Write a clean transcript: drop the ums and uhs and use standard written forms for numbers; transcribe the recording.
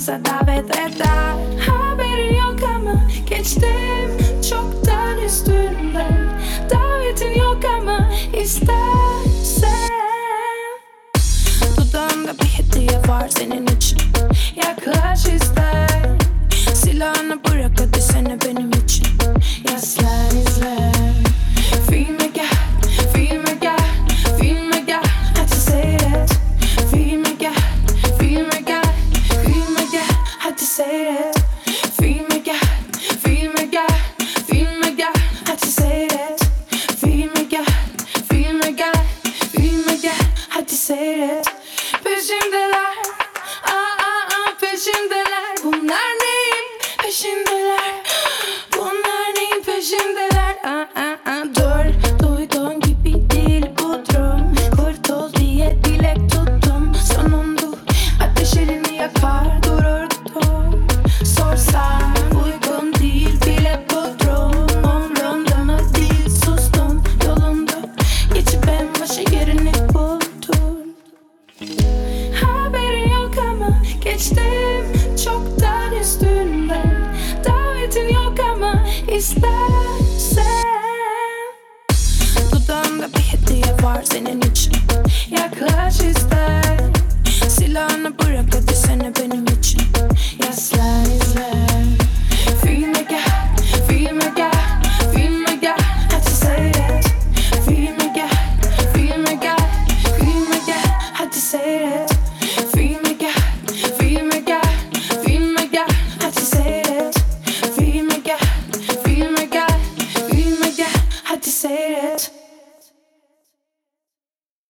dansa davet eder. Haberin yok ama geçtim çoktan üstünden. Davetin yok ama istersen. Dudağımda bir hediye var senin için. Yaklaş ister. Silahını bırak hadi seni benim için. Yaslan izle. Filme gel, filme gel, filme gel. Hadi seyret. Filme gel, filme gel, filme gel. Hadi seyret. Filme gel, filme gel, filme gel. Hadi seyret. Filme gel, filme gel, filme gel. Hadi seyret. Peşimdeler, peşimdeler. Bunlar neyin peşindeler? Bunlar neyin peşindeler? Dur, duyduğun gibi değil bu durum. Kurtul diye dilek tuttum. Sonunda ateş elini yakar dururdum. Sorsam uygun değil bile bu durum. Umrumda mı değil sustum yolunda. Geçip en başa yerini buldum. Haberin yok ama geçtim çoktan üstünden. Davetin yok ama istersen. Dudağımda bir hediye var senin için. Yaklaş ister. Silahını bırak hadi seni benim için. Yaslan izle. Filme gel, filme gel, filme gel. Hadi seyret. Filme gel, filme gel, filme gel. Hadi seyret. Filme gel, filme gel, filme gel. Hadi seyret. Filme gel, filme gel, filme gel. Hadi seyret.